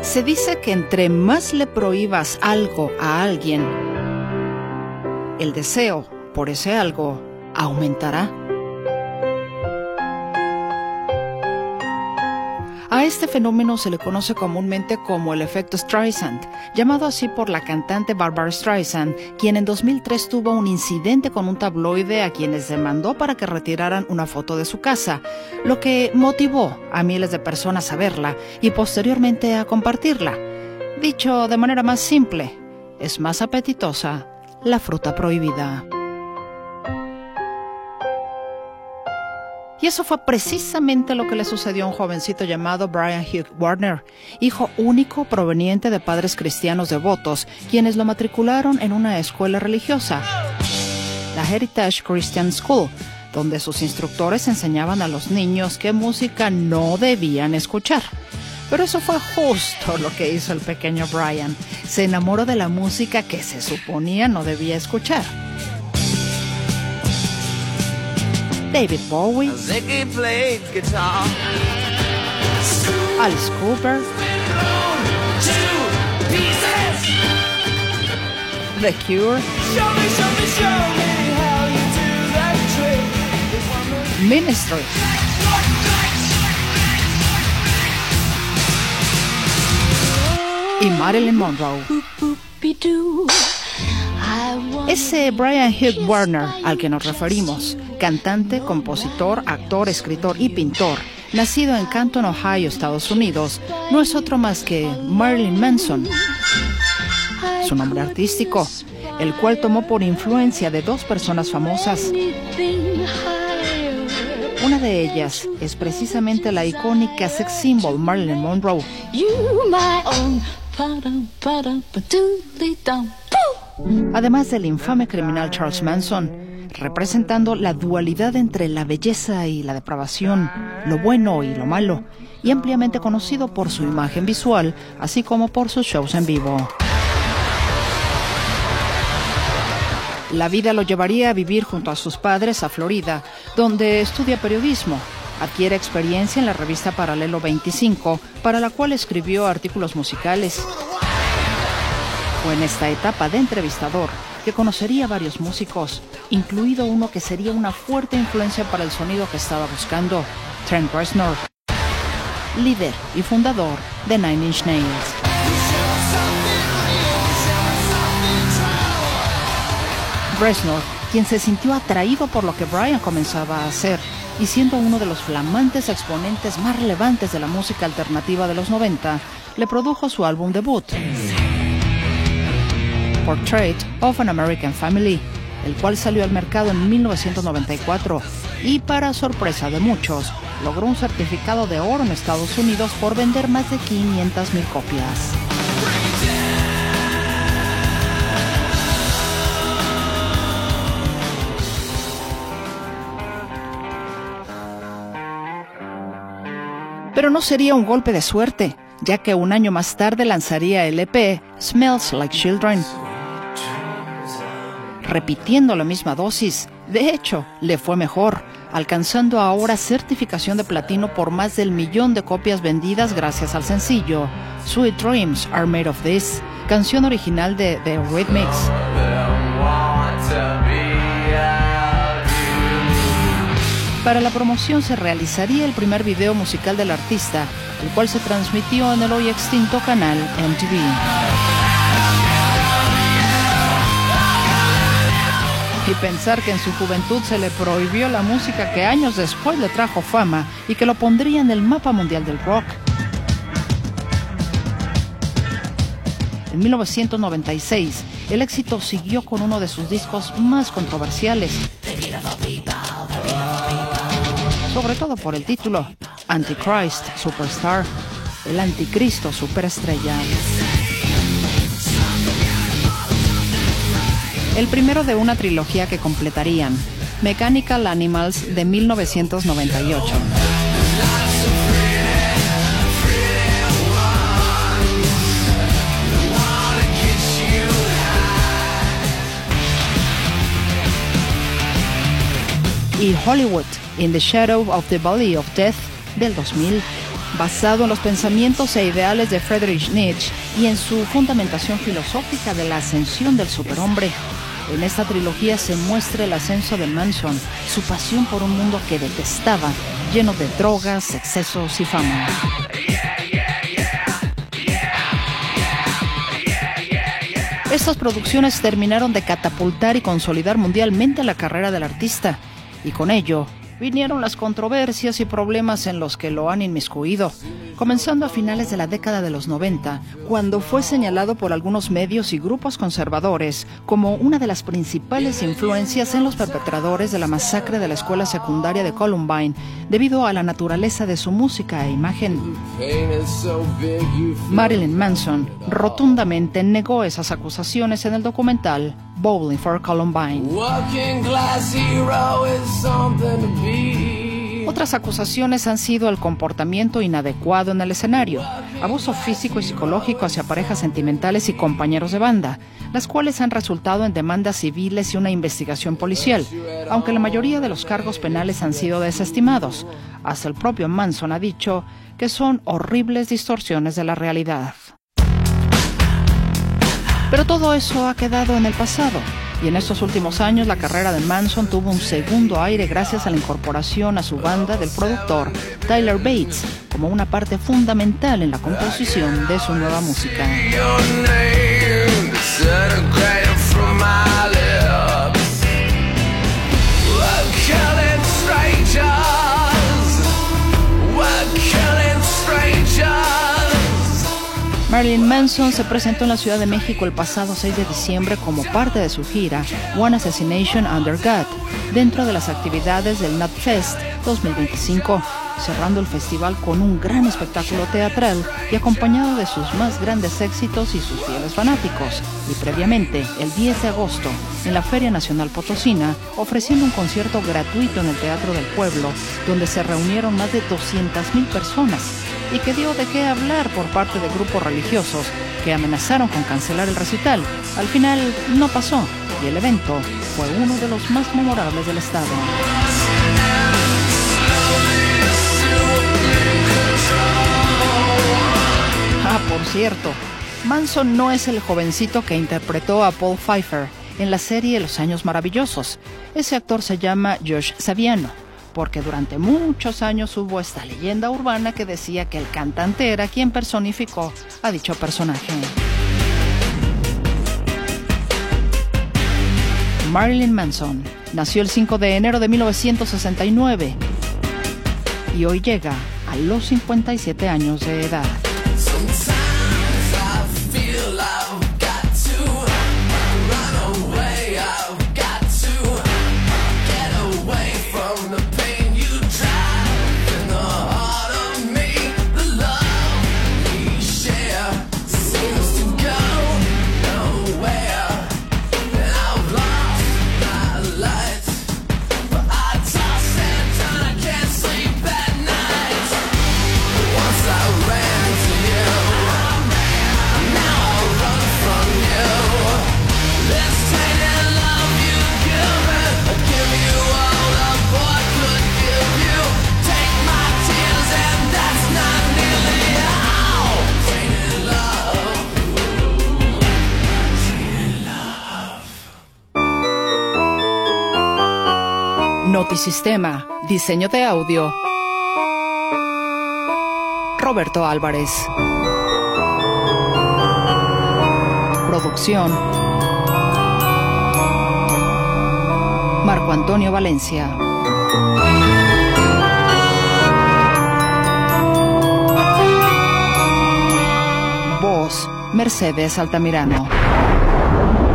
Se dice que entre más le prohíbas algo a alguien, el deseo por ese algo aumentará. A este fenómeno se le conoce comúnmente como el efecto Streisand, llamado así por la cantante Barbra Streisand, quien en 2003 tuvo un incidente con un tabloide a quienes demandó para que retiraran una foto de su casa, lo que motivó a miles de personas a verla y posteriormente a compartirla. Dicho de manera más simple, es más apetitosa la fruta prohibida. Y eso fue precisamente lo que le sucedió a un jovencito llamado Brian Hugh Warner, hijo único proveniente de padres cristianos devotos, quienes lo matricularon en una escuela religiosa, la Heritage Christian School, donde sus instructores enseñaban a los niños qué música no debían escuchar. Pero eso fue justo lo que hizo el pequeño Brian. Se enamoró de la música que se suponía no debía escuchar. David Bowie, Alice Cooper, The Cure, Ministry, y Marilyn Monroe. Ese Brian Hugh Warner al que nos referimos, cantante, compositor, actor, escritor y pintor, nacido en Canton, Ohio, Estados Unidos, no es otro más que Marilyn Manson, su nombre artístico, el cual tomó por influencia de dos personas famosas. Una de ellas es precisamente la icónica sex symbol Marilyn Monroe. Además del infame criminal Charles Manson, representando la dualidad entre la belleza y la depravación, lo bueno y lo malo, y ampliamente conocido por su imagen visual, así como por sus shows en vivo. La vida lo llevaría a vivir junto a sus padres a Florida, donde estudia periodismo. Adquiere experiencia en la revista Paralelo 25, para la cual escribió artículos musicales. Fue en esta etapa de entrevistador que conocería a varios músicos, incluido uno que sería una fuerte influencia para el sonido que estaba buscando, Trent Reznor, líder y fundador de Nine Inch Nails. Reznor, quien se sintió atraído por lo que Brian comenzaba a hacer, y siendo uno de los flamantes exponentes más relevantes de la música alternativa de los 90, le produjo su álbum debut, Portrait of an American Family, el cual salió al mercado en 1994 y, para sorpresa de muchos, logró un certificado de oro en Estados Unidos por vender más de 500,000 copias. Pero no sería un golpe de suerte, ya que un año más tarde lanzaría el EP Smells Like Children, repitiendo la misma dosis. De hecho, le fue mejor, alcanzando ahora certificación de platino por más del 1,000,000 de copias vendidas gracias al sencillo Sweet Dreams Are Made of This, canción original de The Eurythmics. Para la promoción se realizaría el primer video musical del artista, el cual se transmitió en el hoy extinto canal MTV. Y pensar que en su juventud se le prohibió la música que años después le trajo fama y que lo pondría en el mapa mundial del rock. En 1996, el éxito siguió con uno de sus discos más controversiales, sobre todo por el título, Antichrist Superstar, el anticristo superestrella. El primero de una trilogía que completarían, Mechanical Animals de 1998. Y Hollywood, In the Shadow of the Valley of Death, del 2000. basado en los pensamientos e ideales de Friedrich Nietzsche y en su fundamentación filosófica de la ascensión del superhombre. En esta trilogía se muestra el ascenso de Manson, su pasión por un mundo que detestaba, lleno de drogas, excesos y fama. Estas producciones terminaron de catapultar y consolidar mundialmente la carrera del artista, y con ello vinieron las controversias y problemas en los que lo han inmiscuido, comenzando a finales de la década de los 90, cuando fue señalado por algunos medios y grupos conservadores como una de las principales influencias en los perpetradores de la masacre de la escuela secundaria de Columbine, debido a la naturaleza de su música e imagen. Marilyn Manson rotundamente negó esas acusaciones en el documental Bowling for Columbine. Otras acusaciones han sido el comportamiento inadecuado en el escenario, abuso físico y psicológico hacia parejas sentimentales y compañeros de banda, las cuales han resultado en demandas civiles y una investigación policial, aunque la mayoría de los cargos penales han sido desestimados. Hasta el propio Manson ha dicho que son horribles distorsiones de la realidad. Pero todo eso ha quedado en el pasado, y en estos últimos años la carrera de Manson tuvo un segundo aire gracias a la incorporación a su banda del productor Tyler Bates como una parte fundamental en la composición de su nueva música. Marilyn Manson se presentó en la Ciudad de México el pasado 6 de diciembre como parte de su gira One Assassination Under God, dentro de las actividades del NotFest 2025, cerrando el festival con un gran espectáculo teatral y acompañado de sus más grandes éxitos y sus fieles fanáticos, y previamente, el 10 de agosto, en la Feria Nacional Potosina, ofreciendo un concierto gratuito en el Teatro del Pueblo, donde se reunieron más de 200,000 personas, y que dio de qué hablar por parte de grupos religiosos que amenazaron con cancelar el recital. Al final no pasó, y el evento fue uno de los más memorables del estado. Por cierto, Manson no es el jovencito que interpretó a Paul Pfeiffer en la serie Los Años Maravillosos. Ese actor se llama Josh Saviano, porque durante muchos años hubo esta leyenda urbana que decía que el cantante era quien personificó a dicho personaje. Marilyn Manson nació el 5 de enero de 1969 y hoy llega a los 57 años de edad. Notisistema, diseño de audio, Roberto Álvarez. Producción, Marco Antonio Valencia. Voz, Mercedes Altamirano.